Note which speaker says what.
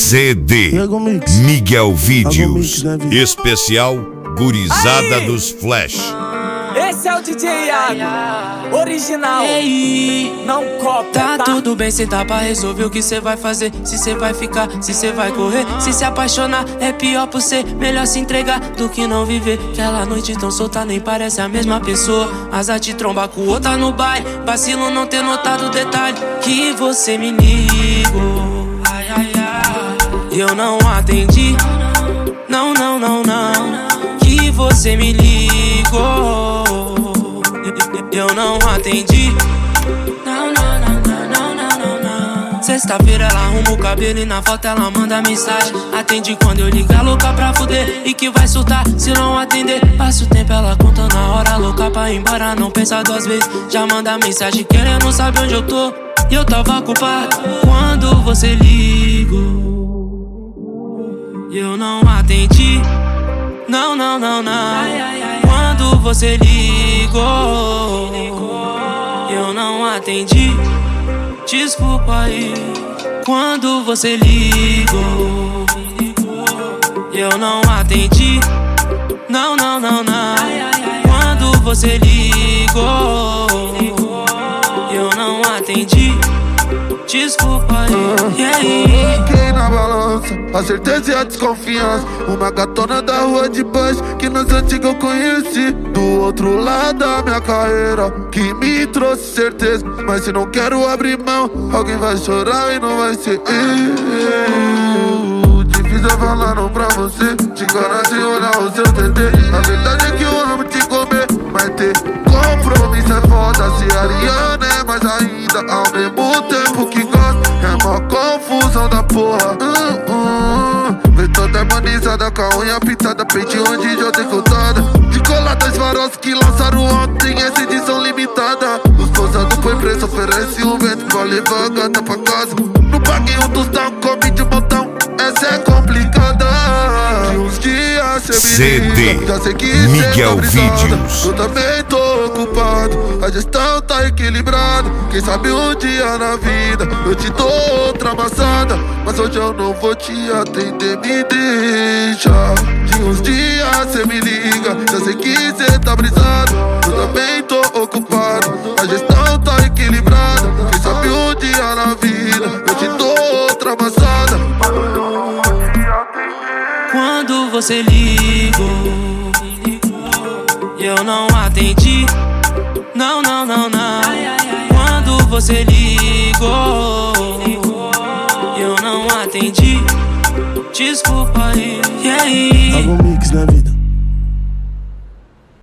Speaker 1: CD Miguel Vídeos, especial Gurizada dos Flash.
Speaker 2: Esse é o DJ Iago, original, não copia,
Speaker 3: tá tudo bem, cê tá pra resolver o que cê vai fazer. Se cê vai ficar, se cê vai correr. Se apaixonar é pior por cê. Melhor se entregar do que não viver. Aquela noite tão solta nem parece a mesma pessoa. Asa te tromba com outra no baile. Vacilo não ter notado o detalhe que você me ligou. E eu não atendi. Não, não, não, não. Que você me ligou. Eu não atendi. Não, não, não, não, não, não, não. Sexta-feira ela arruma o cabelo e na foto ela manda mensagem. Atende quando eu ligar, louca pra fuder. E que vai surtar se não atender. Passa o tempo ela contando a hora, louca pra ir embora, não pensa duas vezes. Já manda mensagem querendo saber onde eu tô. E eu tava culpado quando você ligou. E eu não atendi. Não, não, não, não. Quando você ligou, eu não atendi. Desculpa aí. Quando você ligou, eu não atendi. Não, não, não, não. Quando você ligou, eu não atendi. Desculpa aí. E aí?
Speaker 4: Coloquei na balança a certeza e a desconfiança. Uma gatona da rua de baixo que nos antigos eu conheci. Do outro lado da minha carreira que me trouxe certeza. Mas se não quero abrir mão, alguém vai chorar e não vai ser eu. Difícil é falar não pra você, te enganar sem olhar o seu TT. A verdade é que eu amo te comer, mas ter compromisso é foda. Se Ariana é mais ainda, ao mesmo tempo que gosta, é uma confusão da porra. Vê toda harmonizada com a unha pintada, peito onde já decotada. De colar dois faróis que lançaram ontem essa edição limitada. Os pousados foi preso, oferece um vento pra levar a gata pra casa. Não paguei um tostão, come de botão, essa é complicada. De uns dias cê me liga, já sei que
Speaker 1: Miguel
Speaker 4: cê tá
Speaker 1: Vídeos.
Speaker 4: eu também tô ocupado, a gestão tá equilibrada. Quem sabe um dia na vida eu te dou outra amassada. Mas hoje eu não vou te atender, me deixa. De uns dias cê me liga, já sei que cê tá brisado. Eu também tô ocupado, a gestão tá equilibrada. Quem sabe um dia na vida eu te dou outra amassada.
Speaker 3: Quando você ligou, eu não atendi. Não, não, não, não. Quando você ligou, eu não atendi. Desculpa aí. E aí?